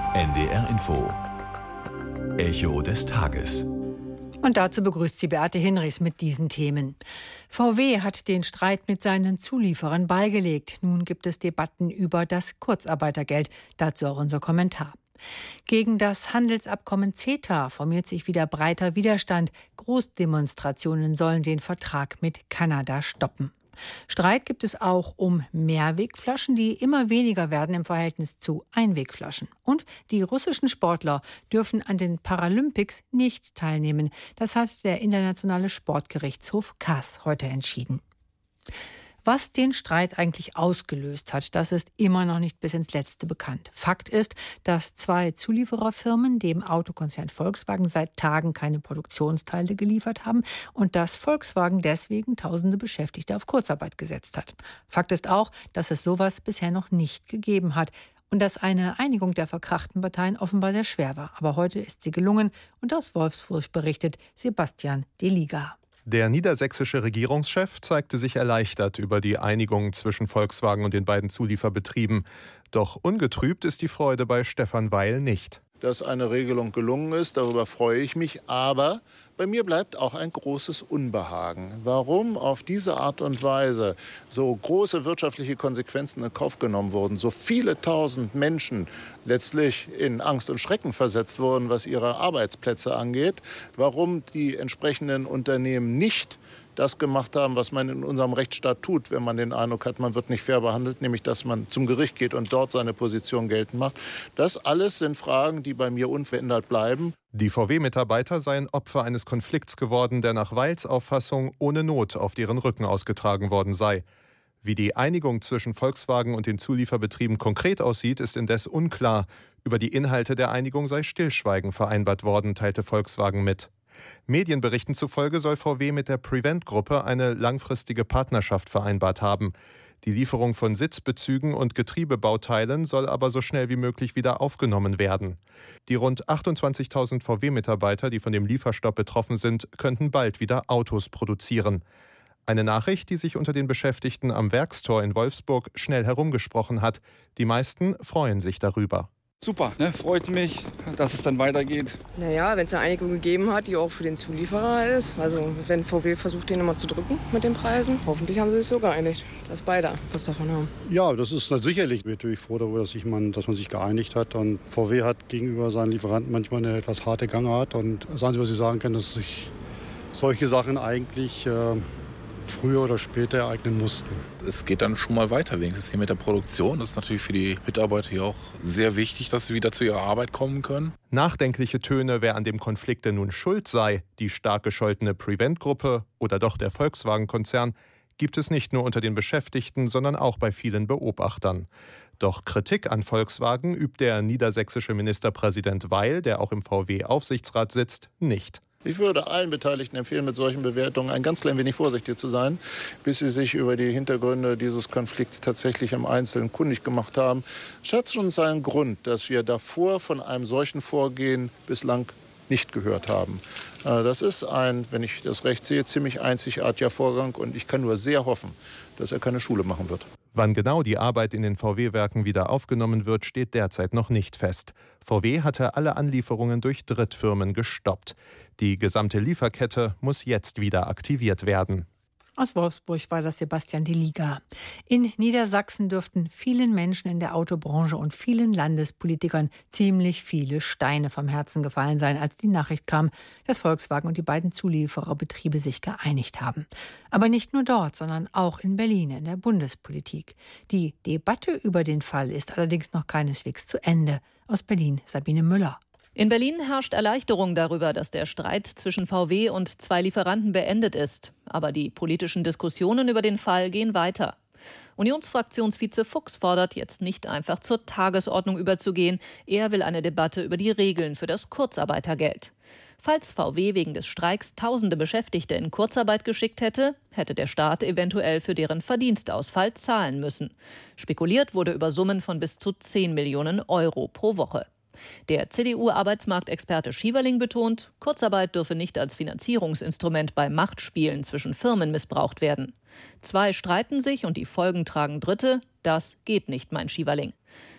NDR Info. Echo des Tages. Und dazu begrüßt sie Beate Hinrichs mit diesen Themen. VW hat den Streit mit seinen Zulieferern beigelegt. Nun gibt es Debatten über das Kurzarbeitergeld. Dazu auch unser Kommentar. Gegen das Handelsabkommen CETA formiert sich wieder breiter Widerstand. Großdemonstrationen sollen den Vertrag mit Kanada stoppen. Streit gibt es auch um Mehrwegflaschen, die immer weniger werden im Verhältnis zu Einwegflaschen. Und die russischen Sportler dürfen an den Paralympics nicht teilnehmen. Das hat der Internationale Sportgerichtshof CAS heute entschieden. Was den Streit eigentlich ausgelöst hat, das ist immer noch nicht bis ins Letzte bekannt. Fakt ist, dass zwei Zuliefererfirmen dem Autokonzern Volkswagen seit Tagen keine Produktionsteile geliefert haben und dass Volkswagen deswegen tausende Beschäftigte auf Kurzarbeit gesetzt hat. Fakt ist auch, dass es sowas bisher noch nicht gegeben hat und dass eine Einigung der verkrachten Parteien offenbar sehr schwer war. Aber heute ist sie gelungen und aus Wolfsburg berichtet Sebastian Deliga. Der niedersächsische Regierungschef zeigte sich erleichtert über die Einigung zwischen Volkswagen und den beiden Zulieferbetrieben. Doch ungetrübt ist die Freude bei Stefan Weil nicht. Dass eine Regelung gelungen ist, darüber freue ich mich. Aber bei mir bleibt auch ein großes Unbehagen. Warum auf diese Art und Weise so große wirtschaftliche Konsequenzen in Kauf genommen wurden, so viele tausend Menschen letztlich in Angst und Schrecken versetzt wurden, was ihre Arbeitsplätze angeht. Warum die entsprechenden Unternehmen nicht das gemacht haben, was man in unserem Rechtsstaat tut, wenn man den Eindruck hat, man wird nicht fair behandelt, nämlich dass man zum Gericht geht und dort seine Position geltend macht. Das alles sind Fragen, die bei mir unverändert bleiben. Die VW-Mitarbeiter seien Opfer eines Konflikts geworden, der nach Weils Auffassung ohne Not auf deren Rücken ausgetragen worden sei. Wie die Einigung zwischen Volkswagen und den Zulieferbetrieben konkret aussieht, ist indes unklar. Über die Inhalte der Einigung sei Stillschweigen vereinbart worden, teilte Volkswagen mit. Medienberichten zufolge soll VW mit der Prevent-Gruppe eine langfristige Partnerschaft vereinbart haben. Die Lieferung von Sitzbezügen und Getriebebauteilen soll aber so schnell wie möglich wieder aufgenommen werden. Die rund 28.000 VW-Mitarbeiter, die von dem Lieferstopp betroffen sind, könnten bald wieder Autos produzieren. Eine Nachricht, die sich unter den Beschäftigten am Werkstor in Wolfsburg schnell herumgesprochen hat. Die meisten freuen sich darüber. Super, freut mich, dass es dann weitergeht. Naja, wenn es eine Einigung gegeben hat, die auch für den Zulieferer ist, also wenn VW versucht, den immer zu drücken mit den Preisen, hoffentlich haben sie sich so geeinigt, dass beide was davon haben. Ja, das ist sicherlich natürlich froh darüber, dass man sich geeinigt hat. Und VW hat gegenüber seinen Lieferanten manchmal eine etwas harte Gangart. Und das Einzige, was ich sagen kann, dass sich solche Sachen eigentlich früher oder später ereignen mussten. Es geht dann schon mal weiter, wenigstens hier mit der Produktion. Das ist natürlich für die Mitarbeiter hier auch sehr wichtig, dass sie wieder zu ihrer Arbeit kommen können. Nachdenkliche Töne, wer an dem Konflikt denn nun schuld sei, die stark gescholtene Prevent-Gruppe oder doch der Volkswagen-Konzern, gibt es nicht nur unter den Beschäftigten, sondern auch bei vielen Beobachtern. Doch Kritik an Volkswagen übt der niedersächsische Ministerpräsident Weil, der auch im VW-Aufsichtsrat sitzt, nicht. Ich würde allen Beteiligten empfehlen, mit solchen Bewertungen ein ganz klein wenig vorsichtig zu sein, bis sie sich über die Hintergründe dieses Konflikts tatsächlich im Einzelnen kundig gemacht haben. Es hat schon seinen Grund, dass wir davor von einem solchen Vorgehen bislang nicht gehört haben. Das ist ein, wenn ich das recht sehe, ziemlich einzigartiger Vorgang und ich kann nur sehr hoffen, dass er keine Schule machen wird. Wann genau die Arbeit in den VW-Werken wieder aufgenommen wird, steht derzeit noch nicht fest. VW hatte alle Anlieferungen durch Drittfirmen gestoppt. Die gesamte Lieferkette muss jetzt wieder aktiviert werden. Aus Wolfsburg war das Sebastian Deliga. In Niedersachsen dürften vielen Menschen in der Autobranche und vielen Landespolitikern ziemlich viele Steine vom Herzen gefallen sein, als die Nachricht kam, dass Volkswagen und die beiden Zuliefererbetriebe sich geeinigt haben. Aber nicht nur dort, sondern auch in Berlin, in der Bundespolitik. Die Debatte über den Fall ist allerdings noch keineswegs zu Ende. Aus Berlin Sabine Müller. In Berlin herrscht Erleichterung darüber, dass der Streit zwischen VW und zwei Lieferanten beendet ist. Aber die politischen Diskussionen über den Fall gehen weiter. Unionsfraktionsvize Fuchs fordert jetzt nicht einfach zur Tagesordnung überzugehen. Er will eine Debatte über die Regeln für das Kurzarbeitergeld. Falls VW wegen des Streiks tausende Beschäftigte in Kurzarbeit geschickt hätte, hätte der Staat eventuell für deren Verdienstausfall zahlen müssen. Spekuliert wurde über Summen von bis zu 10 Millionen Euro pro Woche. Der CDU-Arbeitsmarktexperte Schieverling betont, Kurzarbeit dürfe nicht als Finanzierungsinstrument bei Machtspielen zwischen Firmen missbraucht werden. Zwei streiten sich und die Folgen tragen Dritte. Das geht nicht, meint Schieverling.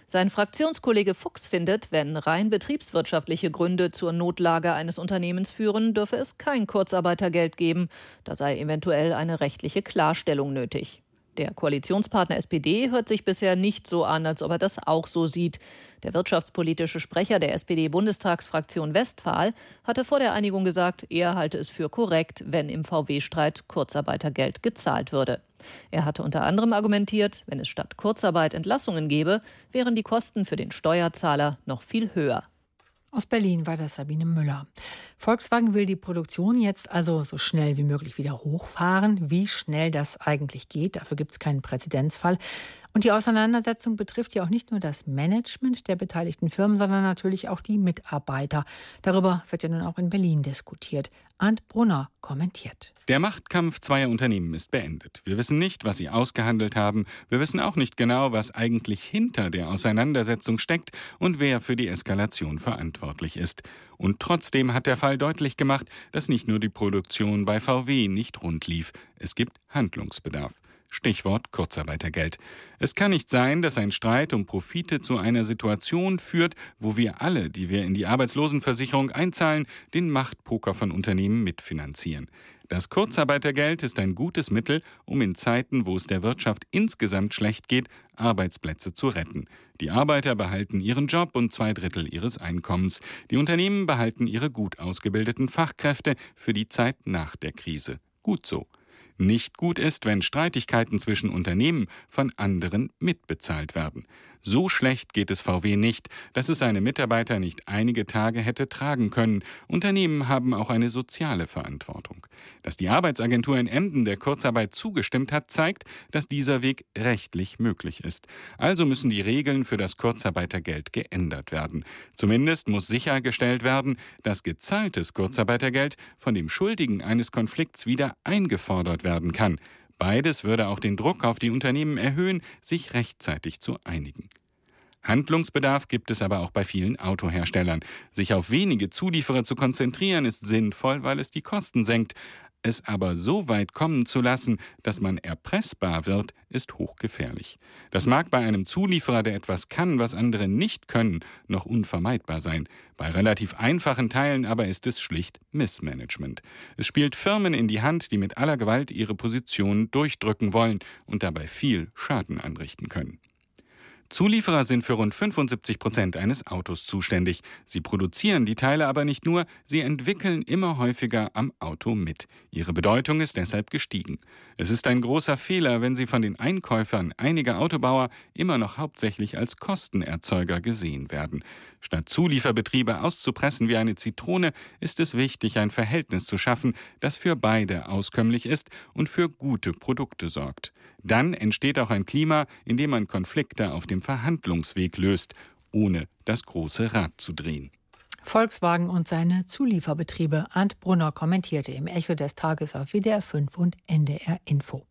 Sein Fraktionskollege Fuchs findet, wenn rein betriebswirtschaftliche Gründe zur Notlage eines Unternehmens führen, dürfe es kein Kurzarbeitergeld geben. Da sei eventuell eine rechtliche Klarstellung nötig. Der Koalitionspartner SPD hört sich bisher nicht so an, als ob er das auch so sieht. Der wirtschaftspolitische Sprecher der SPD-Bundestagsfraktion Westphal hatte vor der Einigung gesagt, er halte es für korrekt, wenn im VW-Streit Kurzarbeitergeld gezahlt würde. Er hatte unter anderem argumentiert, wenn es statt Kurzarbeit Entlassungen gäbe, wären die Kosten für den Steuerzahler noch viel höher. Aus Berlin war das Sabine Müller. Volkswagen will die Produktion jetzt also so schnell wie möglich wieder hochfahren. Wie schnell das eigentlich geht, dafür gibt es keinen Präzedenzfall. Und die Auseinandersetzung betrifft ja auch nicht nur das Management der beteiligten Firmen, sondern natürlich auch die Mitarbeiter. Darüber wird ja nun auch in Berlin diskutiert. Arndt Brunner kommentiert. Der Machtkampf zweier Unternehmen ist beendet. Wir wissen nicht, was sie ausgehandelt haben. Wir wissen auch nicht genau, was eigentlich hinter der Auseinandersetzung steckt und wer für die Eskalation verantwortlich ist. Und trotzdem hat der Fall deutlich gemacht, dass nicht nur die Produktion bei VW nicht rund lief. Es gibt Handlungsbedarf. Stichwort Kurzarbeitergeld. Es kann nicht sein, dass ein Streit um Profite zu einer Situation führt, wo wir alle, die wir in die Arbeitslosenversicherung einzahlen, den Machtpoker von Unternehmen mitfinanzieren. Das Kurzarbeitergeld ist ein gutes Mittel, um in Zeiten, wo es der Wirtschaft insgesamt schlecht geht, Arbeitsplätze zu retten. Die Arbeiter behalten ihren Job und 2/3 ihres Einkommens. Die Unternehmen behalten ihre gut ausgebildeten Fachkräfte für die Zeit nach der Krise. Gut so. Nicht gut ist, wenn Streitigkeiten zwischen Unternehmen von anderen mitbezahlt werden. So schlecht geht es VW nicht, dass es seine Mitarbeiter nicht einige Tage hätte tragen können. Unternehmen haben auch eine soziale Verantwortung. Dass die Arbeitsagentur in Emden der Kurzarbeit zugestimmt hat, zeigt, dass dieser Weg rechtlich möglich ist. Also müssen die Regeln für das Kurzarbeitergeld geändert werden. Zumindest muss sichergestellt werden, dass gezahltes Kurzarbeitergeld von dem Schuldigen eines Konflikts wieder eingefordert werden kann. Beides würde auch den Druck auf die Unternehmen erhöhen, sich rechtzeitig zu einigen. Handlungsbedarf gibt es aber auch bei vielen Autoherstellern. Sich auf wenige Zulieferer zu konzentrieren, ist sinnvoll, weil es die Kosten senkt. Es aber so weit kommen zu lassen, dass man erpressbar wird, ist hochgefährlich. Das mag bei einem Zulieferer, der etwas kann, was andere nicht können, noch unvermeidbar sein. Bei relativ einfachen Teilen aber ist es schlicht Missmanagement. Es spielt Firmen in die Hand, die mit aller Gewalt ihre Positionen durchdrücken wollen und dabei viel Schaden anrichten können. Zulieferer sind für rund 75% eines Autos zuständig. Sie produzieren die Teile aber nicht nur, sie entwickeln immer häufiger am Auto mit. Ihre Bedeutung ist deshalb gestiegen. Es ist ein großer Fehler, wenn sie von den Einkäufern einiger Autobauer immer noch hauptsächlich als Kostenerzeuger gesehen werden. Statt Zulieferbetriebe auszupressen wie eine Zitrone, ist es wichtig, ein Verhältnis zu schaffen, das für beide auskömmlich ist und für gute Produkte sorgt. Dann entsteht auch ein Klima, in dem man Konflikte auf dem Verhandlungsweg löst, ohne das große Rad zu drehen. Volkswagen und seine Zulieferbetriebe. Arndt Brunner kommentierte im Echo des Tages auf WDR 5 und NDR Info.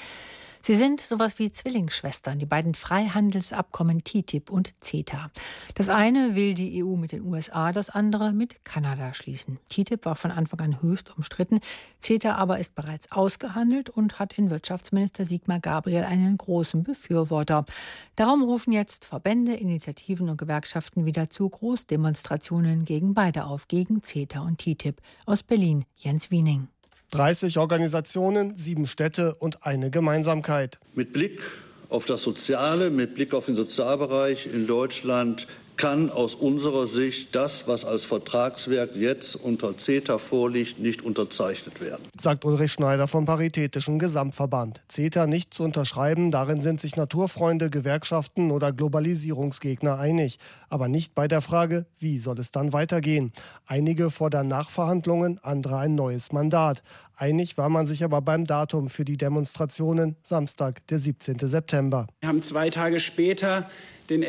Sie sind sowas wie Zwillingsschwestern, die beiden Freihandelsabkommen TTIP und CETA. Das eine will die EU mit den USA, das andere mit Kanada schließen. TTIP war von Anfang an höchst umstritten, CETA aber ist bereits ausgehandelt und hat in Wirtschaftsminister Sigmar Gabriel einen großen Befürworter. Darum rufen jetzt Verbände, Initiativen und Gewerkschaften wieder zu Großdemonstrationen gegen beide auf, gegen CETA und TTIP. Aus Berlin, Jens Wiening. 30 Organisationen, 7 Städte und eine Gemeinsamkeit. Mit Blick auf das Soziale, mit Blick auf den Sozialbereich in Deutschland kann aus unserer Sicht das, was als Vertragswerk jetzt unter CETA vorliegt, nicht unterzeichnet werden. Sagt Ulrich Schneider vom Paritätischen Gesamtverband. CETA nicht zu unterschreiben, darin sind sich Naturfreunde, Gewerkschaften oder Globalisierungsgegner einig. Aber nicht bei der Frage, wie soll es dann weitergehen? Einige fordern Nachverhandlungen, andere ein neues Mandat. Einig war man sich aber beim Datum für die Demonstrationen, Samstag, der 17. September. Wir haben 2 Tage später den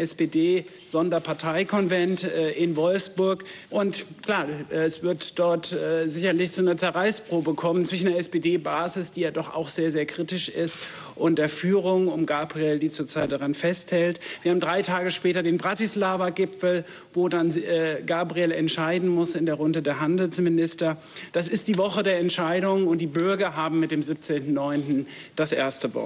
SPD-Sonderparteikonvent in Wolfsburg. Und klar, es wird dort sicherlich zu einer Zerreißprobe kommen zwischen der SPD-Basis, die ja doch auch sehr, sehr kritisch ist, und der Führung um Gabriel, die zurzeit daran festhält. Wir haben 3 Tage später den Bratislava-Gipfel, wo dann Gabriel entscheiden muss in der Runde der Handelsminister. Das ist die Woche der Entscheidung und die Bürger haben mit dem 17.09. das erste Wort.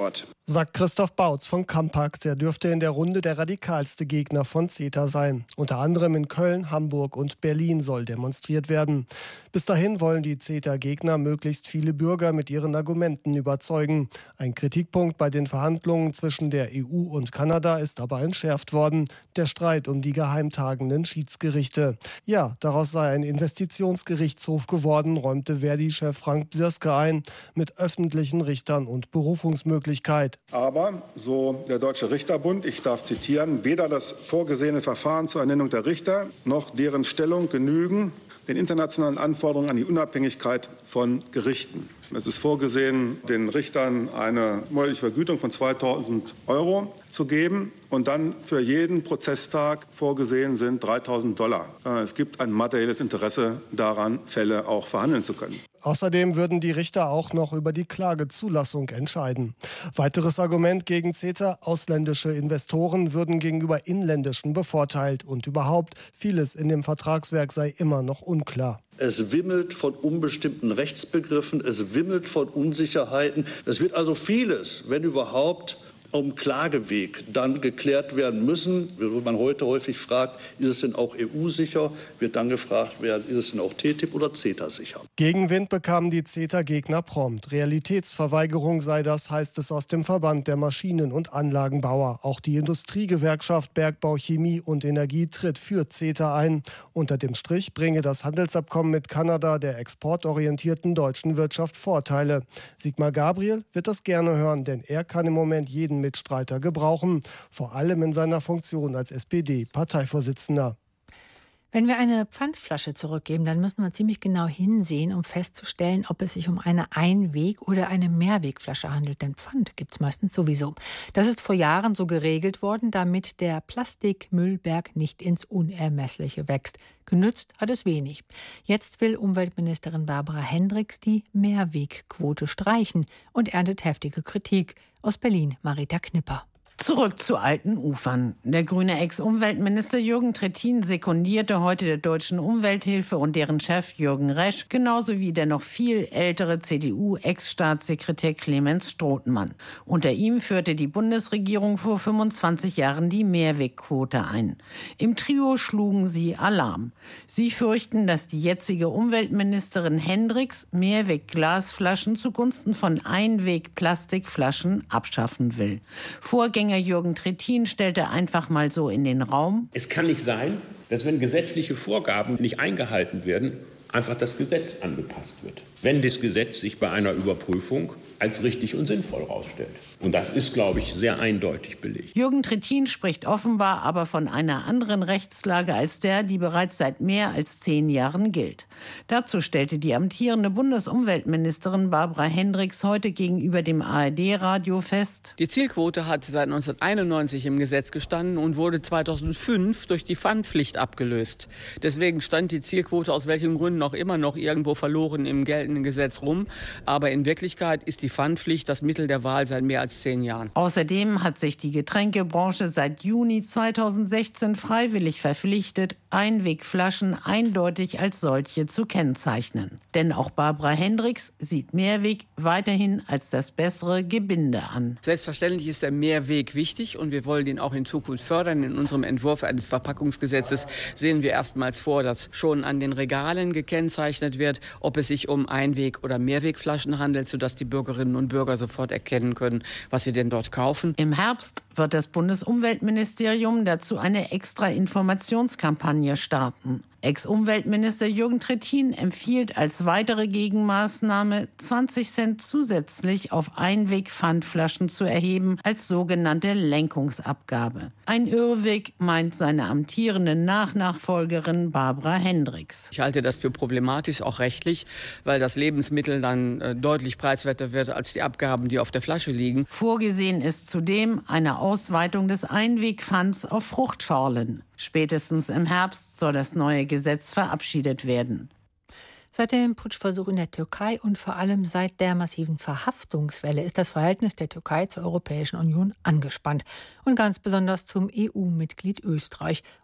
Sagt Christoph Bautz von Campact. Der dürfte in der Runde der radikalste Gegner von CETA sein. Unter anderem in Köln, Hamburg und Berlin soll demonstriert werden. Bis dahin wollen die CETA-Gegner möglichst viele Bürger mit ihren Argumenten überzeugen. Ein Kritikpunkt bei den Verhandlungen zwischen der EU und Kanada ist aber entschärft worden. Der Streit um die geheimtagenden Schiedsgerichte. Ja, daraus sei ein Investitionsgerichtshof geworden, räumte Verdi-Chef Frank Bsirske ein, mit öffentlichen Richtern und Berufungsmöglichkeit. Aber, so der Deutsche Richterbund, ich darf zitieren, weder das vorgesehene Verfahren zur Ernennung der Richter noch deren Stellung genügen den internationalen Anforderungen an die Unabhängigkeit von Gerichten. Es ist vorgesehen, den Richtern eine monatliche Vergütung von 2.000 € zu geben und dann für jeden Prozesstag vorgesehen sind $3.000. Es gibt ein materielles Interesse daran, Fälle auch verhandeln zu können. Außerdem würden die Richter auch noch über die Klagezulassung entscheiden. Weiteres Argument gegen CETA: ausländische Investoren würden gegenüber inländischen bevorteilt. Und überhaupt, vieles in dem Vertragswerk sei immer noch unklar. Es wimmelt von unbestimmten Rechtsbegriffen, es wimmelt von Unsicherheiten. Es wird also vieles, wenn überhaupt, um Klageweg dann geklärt werden müssen. Wo man heute häufig fragt, ist es denn auch EU-sicher, wird dann gefragt werden, ist es denn auch TTIP oder CETA sicher? Gegenwind bekamen die CETA-Gegner prompt. Realitätsverweigerung sei das, heißt es aus dem Verband der Maschinen- und Anlagenbauer. Auch die Industriegewerkschaft Bergbau, Chemie und Energie tritt für CETA ein. Unter dem Strich bringe das Handelsabkommen mit Kanada der exportorientierten deutschen Wirtschaft Vorteile. Sigmar Gabriel wird das gerne hören, denn er kann im Moment jeden Mitstreiter gebrauchen, vor allem in seiner Funktion als SPD-Parteivorsitzender. Wenn wir eine Pfandflasche zurückgeben, dann müssen wir ziemlich genau hinsehen, um festzustellen, ob es sich um eine Einweg- oder eine Mehrwegflasche handelt. Denn Pfand gibt es meistens sowieso. Das ist vor Jahren so geregelt worden, damit der Plastikmüllberg nicht ins Unermessliche wächst. Genützt hat es wenig. Jetzt will Umweltministerin Barbara Hendricks die Mehrwegquote streichen und erntet heftige Kritik. Aus Berlin, Marita Knipper. Zurück zu alten Ufern. Der grüne Ex-Umweltminister Jürgen Trittin sekundierte heute der Deutschen Umwelthilfe und deren Chef Jürgen Resch, genauso wie der noch viel ältere CDU-Ex-Staatssekretär Clemens Strothmann. Unter ihm führte die Bundesregierung vor 25 Jahren die Mehrwegquote ein. Im Trio schlugen sie Alarm. Sie fürchten, dass die jetzige Umweltministerin Hendricks Mehrwegglasflaschen zugunsten von Einweg-Plastikflaschen abschaffen will. Vorgänger Jürgen Trittin stellte einfach mal so in den Raum: Es kann nicht sein, dass wenn gesetzliche Vorgaben nicht eingehalten werden, einfach das Gesetz angepasst wird. Wenn das Gesetz sich bei einer Überprüfung als richtig und sinnvoll herausstellt. Und das ist, glaube ich, sehr eindeutig belegt. Jürgen Trittin spricht offenbar aber von einer anderen Rechtslage als der, die bereits seit mehr als 10 Jahren gilt. Dazu stellte die amtierende Bundesumweltministerin Barbara Hendricks heute gegenüber dem ARD-Radio fest: Die Zielquote hat seit 1991 im Gesetz gestanden und wurde 2005 durch die Pfandpflicht abgelöst. Deswegen stand die Zielquote aus welchen Gründen auch immer noch irgendwo verloren im geltenden Gesetz rum. Aber in Wirklichkeit ist die Pfandpflicht das Mittel der Wahl seit mehr als 10 Jahren. Außerdem hat sich die Getränkebranche seit Juni 2016 freiwillig verpflichtet, Einwegflaschen eindeutig als solche zu kennzeichnen. Denn auch Barbara Hendricks sieht Mehrweg weiterhin als das bessere Gebinde an. Selbstverständlich ist der Mehrweg wichtig und wir wollen ihn auch in Zukunft fördern. In unserem Entwurf eines Verpackungsgesetzes sehen wir erstmals vor, dass schon an den Regalen gekennzeichnet wird, ob es sich um Einweg- oder Mehrwegflaschen handelt, sodass die Bürgerinnen und Bürger sofort erkennen können, was sie denn dort kaufen. Im Herbst wird das Bundesumweltministerium dazu eine extra Informationskampagne starten. Ex-Umweltminister Jürgen Trittin empfiehlt als weitere Gegenmaßnahme, 20 Cent zusätzlich auf Einweg-Pfandflaschen zu erheben als sogenannte Lenkungsabgabe. Ein Irrweg, meint seine amtierende Nachfolgerin Barbara Hendricks. Ich halte das für problematisch, auch rechtlich, weil das Lebensmittel dann deutlich preiswerter wird als die Abgaben, die auf der Flasche liegen. Vorgesehen ist zudem eine Ausweitung des Einwegpfands auf Fruchtschorlen. Spätestens im Herbst soll das neue Gesetz verabschiedet werden. Seit dem Putschversuch in der Türkei und vor allem seit der massiven Verhaftungswelle ist das Verhältnis der Türkei zur Europäischen Union angespannt. Und ganz besonders zum EU-Mitglied Österreich.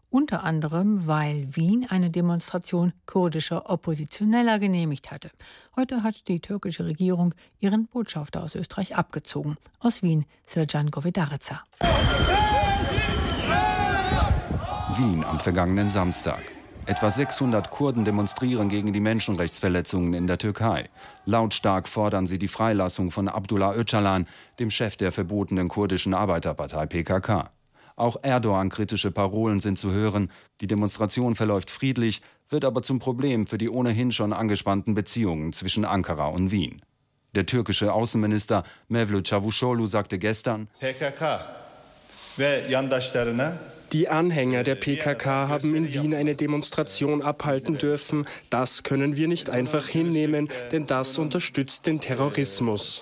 unter anderem, weil Wien eine Demonstration kurdischer Oppositioneller genehmigt hatte. Heute hat die türkische Regierung ihren Botschafter aus Österreich abgezogen. Aus Wien, Sircan Govedarica. Wien am vergangenen Samstag. Etwa 600 Kurden demonstrieren gegen die Menschenrechtsverletzungen in der Türkei. Lautstark fordern sie die Freilassung von Abdullah Öcalan, dem Chef der verbotenen kurdischen Arbeiterpartei PKK. Auch Erdogan-kritische Parolen sind zu hören. Die Demonstration verläuft friedlich, wird aber zum Problem für die ohnehin schon angespannten Beziehungen zwischen Ankara und Wien. Der türkische Außenminister Mevlut Çavuşoğlu sagte gestern: PKK ve yandaşlarına Die Anhänger der PKK haben in Wien eine Demonstration abhalten dürfen. Das können wir nicht einfach hinnehmen, denn das unterstützt den Terrorismus.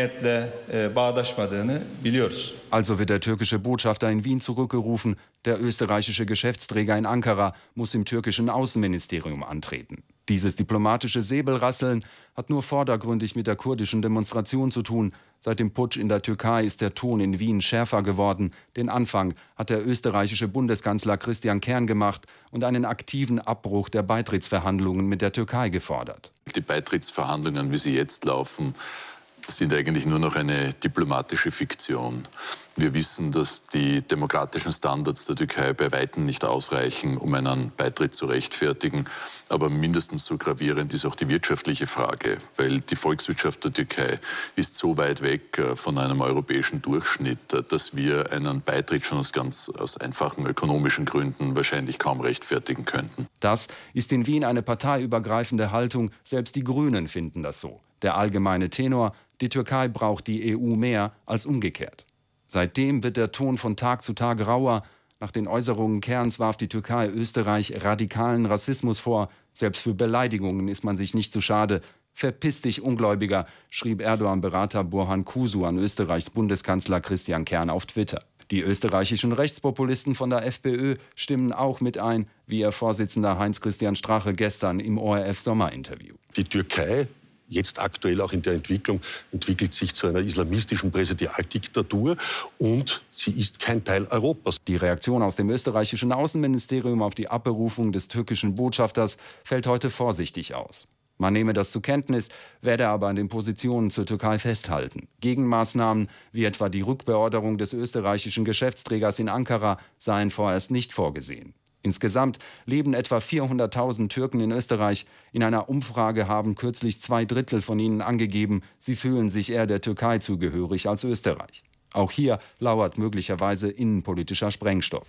Also wird der türkische Botschafter in Wien zurückgerufen. Der österreichische Geschäftsträger in Ankara muss im türkischen Außenministerium antreten. Dieses diplomatische Säbelrasseln hat nur vordergründig mit der kurdischen Demonstration zu tun. Seit dem Putsch in der Türkei ist der Ton in Wien schärfer geworden. Den Anfang hat der österreichische Bundeskanzler Christian Kern gemacht und einen aktiven Abbruch der Beitrittsverhandlungen mit der Türkei gefordert. Die Beitrittsverhandlungen, wie sie jetzt laufen, sind eigentlich nur noch eine diplomatische Fiktion. Wir wissen, dass die demokratischen Standards der Türkei bei weitem nicht ausreichen, um einen Beitritt zu rechtfertigen. Aber mindestens so gravierend ist auch die wirtschaftliche Frage, weil die Volkswirtschaft der Türkei ist so weit weg von einem europäischen Durchschnitt, dass wir einen Beitritt schon aus einfachen ökonomischen Gründen wahrscheinlich kaum rechtfertigen könnten. Das ist in Wien eine parteiübergreifende Haltung. Selbst die Grünen finden das so. Der allgemeine Tenor: Die Türkei braucht die EU mehr als umgekehrt. Seitdem wird der Ton von Tag zu Tag rauer. Nach den Äußerungen Kerns warf die Türkei Österreich radikalen Rassismus vor. Selbst für Beleidigungen ist man sich nicht zu schade. Verpiss dich, Ungläubiger, schrieb Erdogan-Berater Burhan Kuzu an Österreichs Bundeskanzler Christian Kern auf Twitter. Die österreichischen Rechtspopulisten von der FPÖ stimmen auch mit ein, wie ihr Vorsitzender Heinz-Christian Strache gestern im ORF-Sommerinterview. Die Türkei, jetzt aktuell auch in der Entwicklung, entwickelt sich zu einer islamistischen Präsidialdiktatur und sie ist kein Teil Europas. Die Reaktion aus dem österreichischen Außenministerium auf die Abberufung des türkischen Botschafters fällt heute vorsichtig aus. Man nehme das zur Kenntnis, werde aber an den Positionen zur Türkei festhalten. Gegenmaßnahmen, wie etwa die Rückbeorderung des österreichischen Geschäftsträgers in Ankara, seien vorerst nicht vorgesehen. Insgesamt leben etwa 400.000 Türken in Österreich. In einer Umfrage haben kürzlich 2/3 von ihnen angegeben, sie fühlen sich eher der Türkei zugehörig als Österreich. Auch hier lauert möglicherweise innenpolitischer Sprengstoff.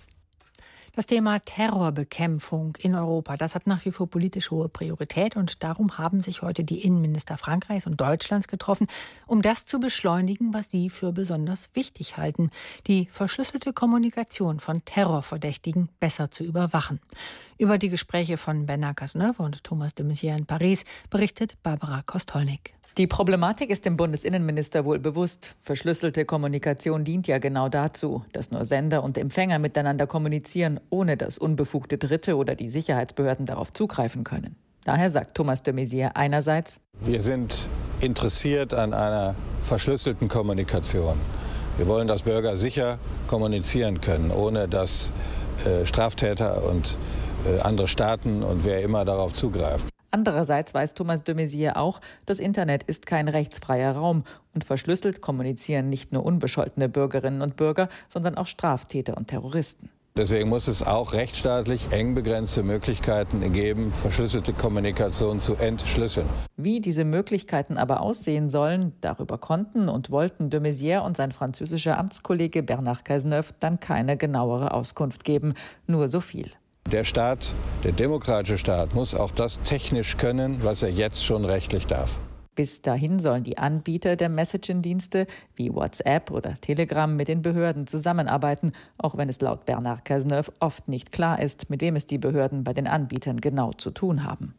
Das Thema Terrorbekämpfung in Europa, das hat nach wie vor politisch hohe Priorität und darum haben sich heute die Innenminister Frankreichs und Deutschlands getroffen, um das zu beschleunigen, was sie für besonders wichtig halten, die verschlüsselte Kommunikation von Terrorverdächtigen besser zu überwachen. Über die Gespräche von Bernard Cazeneuve und Thomas de Maizière in Paris berichtet Barbara Kostolnik. Die Problematik ist dem Bundesinnenminister wohl bewusst. Verschlüsselte Kommunikation dient ja genau dazu, dass nur Sender und Empfänger miteinander kommunizieren, ohne dass unbefugte Dritte oder die Sicherheitsbehörden darauf zugreifen können. Daher sagt Thomas de Maizière einerseits: Wir sind interessiert an einer verschlüsselten Kommunikation. Wir wollen, dass Bürger sicher kommunizieren können, ohne dass Straftäter und andere Staaten und wer immer darauf zugreift. Andererseits weiß Thomas de Maizière auch, das Internet ist kein rechtsfreier Raum und verschlüsselt kommunizieren nicht nur unbescholtene Bürgerinnen und Bürger, sondern auch Straftäter und Terroristen. Deswegen muss es auch rechtsstaatlich eng begrenzte Möglichkeiten geben, verschlüsselte Kommunikation zu entschlüsseln. Wie diese Möglichkeiten aber aussehen sollen, darüber konnten und wollten de Maizière und sein französischer Amtskollege Bernard Cazeneuve dann keine genauere Auskunft geben. Nur so viel: Der Staat, der demokratische Staat, muss auch das technisch können, was er jetzt schon rechtlich darf. Bis dahin sollen die Anbieter der Messaging-Dienste wie WhatsApp oder Telegram mit den Behörden zusammenarbeiten, auch wenn es laut Bernard Cazeneuve oft nicht klar ist, mit wem es die Behörden bei den Anbietern genau zu tun haben.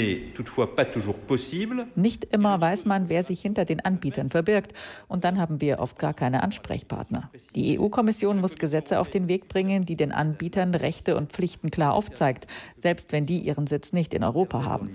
Nicht immer weiß man, wer sich hinter den Anbietern verbirgt, und dann haben wir oft gar keine Ansprechpartner. Die EU-Kommission muss Gesetze auf den Weg bringen, die den Anbietern Rechte und Pflichten klar aufzeigt, selbst wenn die ihren Sitz nicht in Europa haben.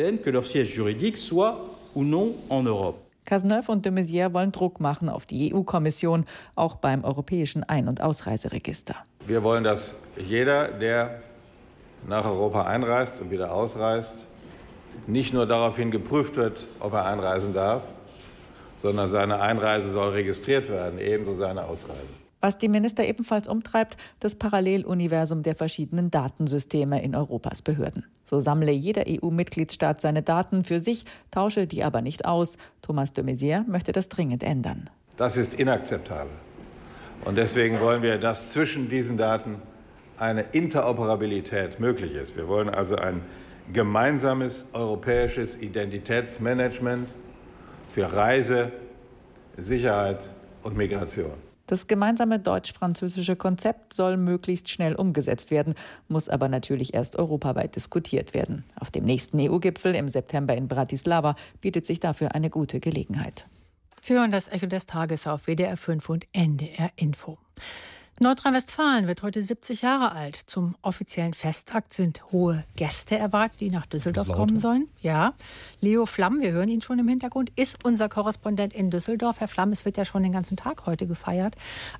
Cazeneuve und de Maizière wollen Druck machen auf die EU-Kommission, auch beim europäischen Ein- und Ausreiseregister. Wir wollen, dass jeder, der nach Europa einreist und wieder ausreist, nicht nur daraufhin geprüft wird, ob er einreisen darf, sondern seine Einreise soll registriert werden, ebenso seine Ausreise. Was die Minister ebenfalls umtreibt, das Paralleluniversum der verschiedenen Datensysteme in Europas Behörden. So sammle jeder EU-Mitgliedstaat seine Daten für sich, tausche die aber nicht aus. Thomas de Maizière möchte das dringend ändern. Das ist inakzeptabel. Und deswegen wollen wir, dass zwischen diesen Daten eine Interoperabilität möglich ist. Wir wollen also ein gemeinsames europäisches Identitätsmanagement für Reise, Sicherheit und Migration. Das gemeinsame deutsch-französische Konzept soll möglichst schnell umgesetzt werden, muss aber natürlich erst europaweit diskutiert werden. Auf dem nächsten EU-Gipfel im September in Bratislava bietet sich dafür eine gute Gelegenheit. Sie hören das Echo des Tages auf WDR 5 und NDR Info. Nordrhein-Westfalen wird heute 70 Jahre alt. Zum offiziellen Festakt sind hohe Gäste erwartet, die nach Düsseldorf kommen sollen. Ja, Leo Flamm, wir hören ihn schon im Hintergrund, ist unser Korrespondent in Düsseldorf. Herr Flamm, es wird ja schon den ganzen Tag heute gefeiert.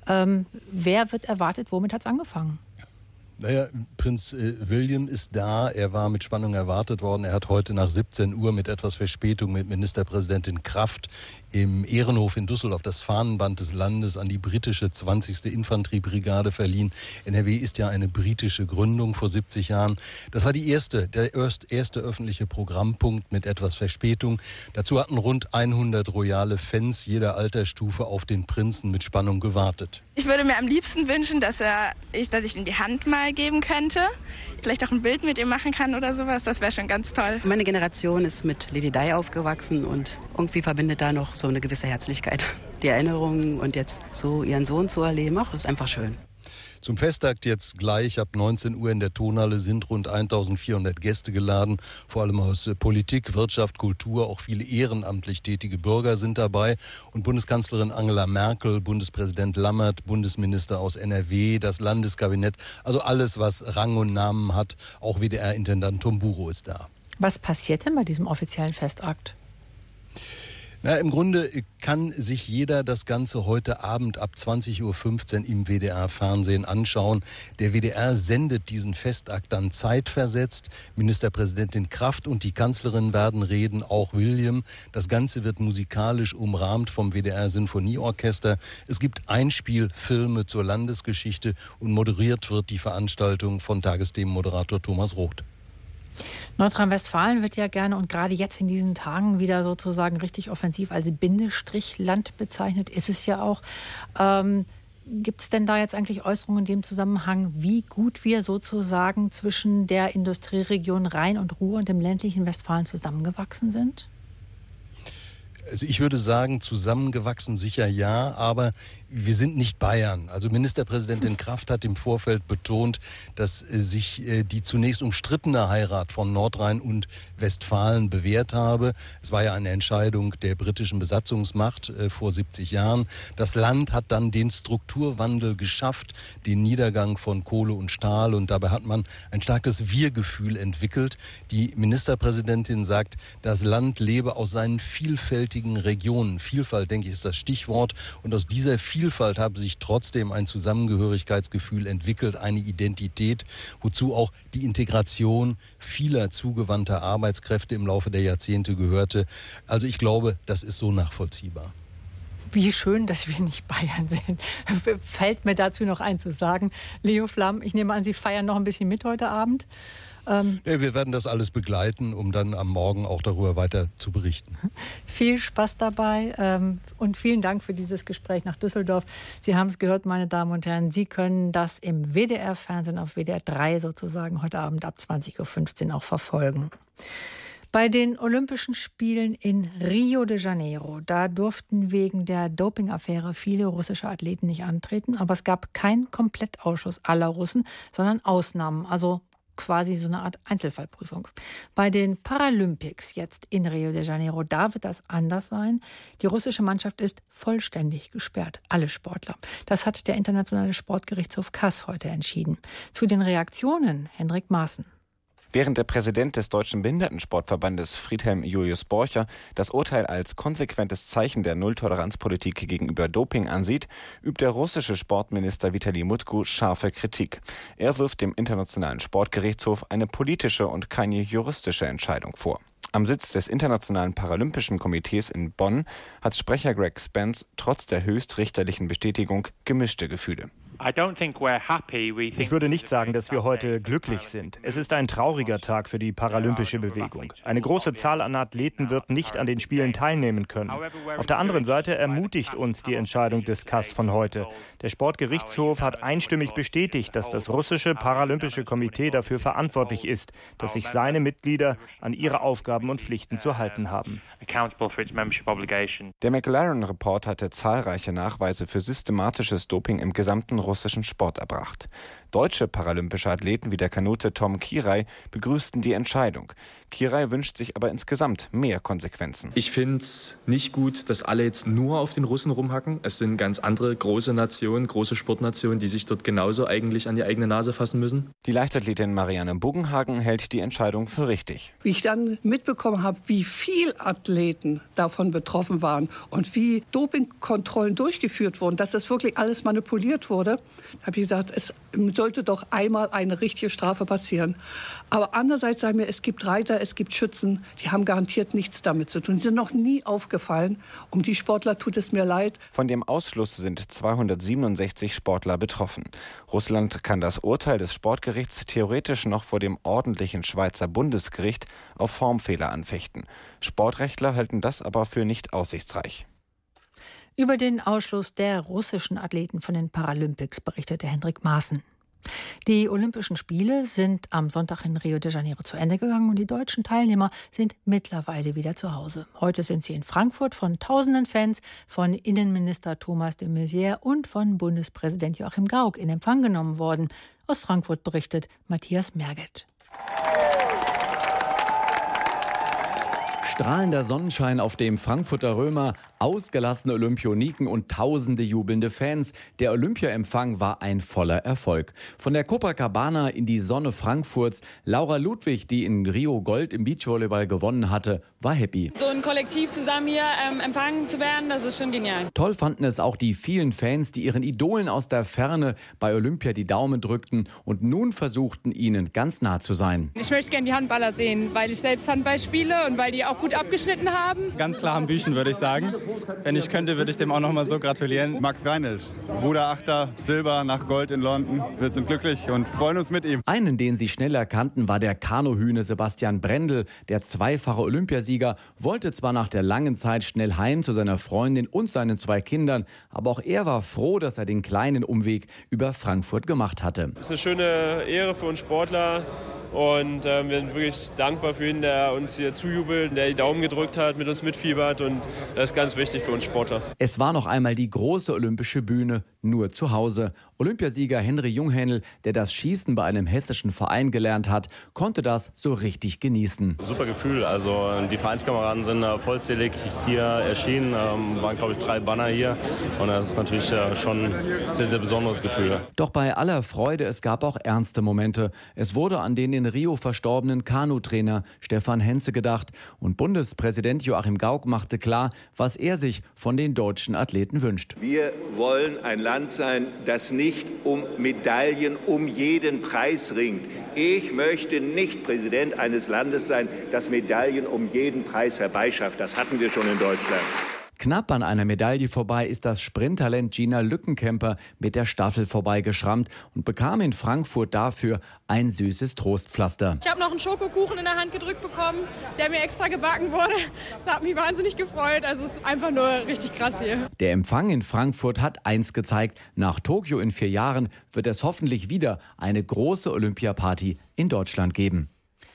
Wer wird erwartet? Womit hat es angefangen? Naja, Prinz William ist da. Er war mit Spannung erwartet worden. Er hat heute nach 17 Uhr mit etwas Verspätung mit Ministerpräsidentin Kraft im Ehrenhof in Düsseldorf das Fahnenband des Landes an die britische 20. Infanteriebrigade verliehen. NRW ist ja eine britische Gründung vor 70 Jahren. Das war der erste öffentliche Programmpunkt mit etwas Verspätung. Dazu hatten rund 100 royale Fans jeder Altersstufe auf den Prinzen mit Spannung gewartet. Ich würde mir am liebsten wünschen, dass ich ihm die Hand mal geben könnte. Vielleicht auch ein Bild mit ihm machen kann oder sowas. Das wäre schon ganz toll. Meine Generation ist mit Lady Di aufgewachsen und irgendwie verbindet da noch so eine gewisse Herzlichkeit. Die Erinnerungen und jetzt so ihren Sohn zu erleben, ist einfach schön. Zum Festakt jetzt gleich ab 19 Uhr in der Tonhalle sind rund 1400 Gäste geladen. Vor allem aus Politik, Wirtschaft, Kultur, auch viele ehrenamtlich tätige Bürger sind dabei. Und Bundeskanzlerin Angela Merkel, Bundespräsident Lammert, Bundesminister aus NRW, das Landeskabinett. Also alles, was Rang und Namen hat. Auch WDR-Intendant Tom Buro ist da. Was passiert denn bei diesem offiziellen Festakt? Na, im Grunde kann sich jeder das Ganze heute Abend ab 20.15 Uhr im WDR-Fernsehen anschauen. Der WDR sendet diesen Festakt dann zeitversetzt. Ministerpräsidentin Kraft und die Kanzlerin werden reden, auch William. Das Ganze wird musikalisch umrahmt vom WDR-Sinfonieorchester. Es gibt Einspielfilme zur Landesgeschichte und moderiert wird die Veranstaltung von Tagesthemenmoderator Thomas Roth. Nordrhein-Westfalen wird ja gerne und gerade jetzt in diesen Tagen wieder sozusagen richtig offensiv als Bindestrichland bezeichnet, ist es ja auch. Gibt es denn da jetzt eigentlich Äußerungen in dem Zusammenhang, wie gut wir sozusagen zwischen der Industrieregion Rhein und Ruhr und dem ländlichen Westfalen zusammengewachsen sind? Also ich würde sagen, zusammengewachsen sicher ja, aber wir sind nicht Bayern. Also Ministerpräsidentin Kraft hat im Vorfeld betont, dass sich die zunächst umstrittene Heirat von Nordrhein und Westfalen bewährt habe. Es war ja eine Entscheidung der britischen Besatzungsmacht vor 70 Jahren. Das Land hat dann den Strukturwandel geschafft, den Niedergang von Kohle und Stahl, und dabei hat man ein starkes Wir-Gefühl entwickelt. Die Ministerpräsidentin sagt, das Land lebe aus seinen vielfältigen Regionen. Vielfalt, denke ich, ist das Stichwort. Und aus dieser Vielfalt habe sich trotzdem ein Zusammengehörigkeitsgefühl entwickelt, eine Identität, wozu auch die Integration vieler zugewandter Arbeitskräfte im Laufe der Jahrzehnte gehörte. Also ich glaube, das ist so nachvollziehbar. Wie schön, dass wir nicht Bayern sind. Fällt mir dazu noch ein zu sagen. Leo Flamm, ich nehme an, Sie feiern noch ein bisschen mit heute Abend. Wir werden das alles begleiten, um dann am Morgen auch darüber weiter zu berichten. Viel Spaß dabei und vielen Dank für dieses Gespräch nach Düsseldorf. Sie haben es gehört, meine Damen und Herren, Sie können das im WDR-Fernsehen auf WDR 3 sozusagen heute Abend ab 20.15 Uhr auch verfolgen. Bei den Olympischen Spielen in Rio de Janeiro, da durften wegen der Dopingaffäre viele russische Athleten nicht antreten, aber es gab keinen Komplettausschuss aller Russen, sondern Ausnahmen, also quasi so eine Art Einzelfallprüfung. Bei den Paralympics jetzt in Rio de Janeiro, da wird das anders sein. Die russische Mannschaft ist vollständig gesperrt, alle Sportler. Das hat der Internationale Sportgerichtshof Kass heute entschieden. Zu den Reaktionen Henrik Maaßen. Während der Präsident des Deutschen Behindertensportverbandes Friedhelm Julius Borcher das Urteil als konsequentes Zeichen der Nulltoleranzpolitik gegenüber Doping ansieht, übt der russische Sportminister Vitali Mutku scharfe Kritik. Er wirft dem Internationalen Sportgerichtshof eine politische und keine juristische Entscheidung vor. Am Sitz des Internationalen Paralympischen Komitees in Bonn hat Sprecher Greg Spence trotz der höchstrichterlichen Bestätigung gemischte Gefühle. Ich würde nicht sagen, dass wir heute glücklich sind. Es ist ein trauriger Tag für die paralympische Bewegung. Eine große Zahl an Athleten wird nicht an den Spielen teilnehmen können. Auf der anderen Seite ermutigt uns die Entscheidung des CAS von heute. Der Sportgerichtshof hat einstimmig bestätigt, dass das russische Paralympische Komitee dafür verantwortlich ist, dass sich seine Mitglieder an ihre Aufgaben und Pflichten zu halten haben. Der McLaren-Report hatte zahlreiche Nachweise für systematisches Doping im gesamten russischen Sport erbracht. Deutsche paralympische Athleten wie der Kanute Tom Kirai begrüßten die Entscheidung. Kirai wünscht sich aber insgesamt mehr Konsequenzen. Ich finde es nicht gut, dass alle jetzt nur auf den Russen rumhacken. Es sind ganz andere große Nationen, große Sportnationen, die sich dort genauso eigentlich an die eigene Nase fassen müssen. Die Leichtathletin Marianne Buggenhagen hält die Entscheidung für richtig. Wie ich dann mitbekommen habe, wie viele Athleten davon betroffen waren und wie Dopingkontrollen durchgeführt wurden, dass das wirklich alles manipuliert wurde, habe ich gesagt, es sollte doch einmal eine richtige Strafe passieren. Aber andererseits sagen wir, es gibt Reiter, es gibt Schützen, die haben garantiert nichts damit zu tun. Die sind noch nie aufgefallen. Um die Sportler tut es mir leid. Von dem Ausschluss sind 267 Sportler betroffen. Russland kann das Urteil des Sportgerichts theoretisch noch vor dem ordentlichen Schweizer Bundesgericht auf Formfehler anfechten. Sportrechtler halten das aber für nicht aussichtsreich. Über den Ausschluss der russischen Athleten von den Paralympics berichtete Hendrik Maaßen. Die Olympischen Spiele sind am Sonntag in Rio de Janeiro zu Ende gegangen und die deutschen Teilnehmer sind mittlerweile wieder zu Hause. Heute sind sie in Frankfurt von tausenden Fans, von Innenminister Thomas de Maizière und von Bundespräsident Joachim Gauck in Empfang genommen worden. Aus Frankfurt berichtet Matthias Merget. Strahlender Sonnenschein auf dem Frankfurter Römer, ausgelassene Olympioniken und tausende jubelnde Fans. Der Olympiaempfang war ein voller Erfolg. Von der Copacabana in die Sonne Frankfurts. Laura Ludwig, die in Rio Gold im Beachvolleyball gewonnen hatte, war happy. So ein Kollektiv zusammen hier empfangen zu werden, das ist schon genial. Toll fanden es auch die vielen Fans, die ihren Idolen aus der Ferne bei Olympia die Daumen drückten und nun versuchten, ihnen ganz nah zu sein. Ich möchte gerne die Handballer sehen, weil ich selbst Handball spiele und weil die auch gut abgeschnitten haben. Ganz klar am Büchen, würde ich sagen. Wenn ich könnte, würde ich dem auch noch mal so gratulieren. Max Reinisch, Bruder Achter, Silber nach Gold in London. Wir sind glücklich und freuen uns mit ihm. Einen, den sie schnell erkannten, war der Kanuhühne Sebastian Brendel. Der zweifache Olympiasieger wollte zwar nach der langen Zeit schnell heim zu seiner Freundin und seinen 2 Kindern, aber auch er war froh, dass er den kleinen Umweg über Frankfurt gemacht hatte. Es ist eine schöne Ehre für uns Sportler. Und wir sind wirklich dankbar für ihn, der uns hier zujubelt, der die Daumen gedrückt hat, mit uns mitfiebert. Und das ist ganz wichtig für uns Sportler. Es war noch einmal die große olympische Bühne, nur zu Hause. Olympiasieger Henry Junghänel, der das Schießen bei einem hessischen Verein gelernt hat, konnte das so richtig genießen. Super Gefühl. Also die Vereinskameraden sind vollzählig hier erschienen. Waren, glaube ich, 3 Banner hier. Und das ist natürlich schon ein sehr, sehr besonderes Gefühl. Doch bei aller Freude, es gab auch ernste Momente. Es wurde an den in Rio verstorbenen Kanutrainer Stefan Henze gedacht. Und Bundespräsident Joachim Gauck machte klar, was er sich von den deutschen Athleten wünscht. Wir wollen ein Land sein, das nicht um Medaillen um jeden Preis ringt. Ich möchte nicht Präsident eines Landes sein, das Medaillen um jeden Preis herbeischafft. Das hatten wir schon in Deutschland. Knapp an einer Medaille vorbei ist das Sprinttalent Gina Lückenkämper mit der Staffel vorbeigeschrammt und bekam in Frankfurt dafür ein süßes Trostpflaster. Ich habe noch einen Schokokuchen in der Hand gedrückt bekommen, der mir extra gebacken wurde. Das hat mich wahnsinnig gefreut. Also es ist einfach nur richtig krass hier. Der Empfang in Frankfurt hat eins gezeigt. Nach Tokio in 4 Jahren wird es hoffentlich wieder eine große Olympiaparty in Deutschland geben.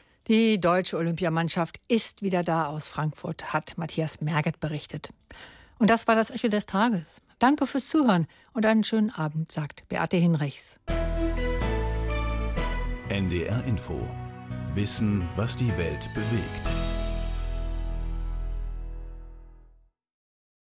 Die deutsche Olympiamannschaft ist wieder da aus Frankfurt, hat Matthias Merget berichtet. Und das war das Echo des Tages. Danke fürs Zuhören und einen schönen Abend, sagt Beate Hinrichs. NDR Info. Wissen, was die Welt bewegt.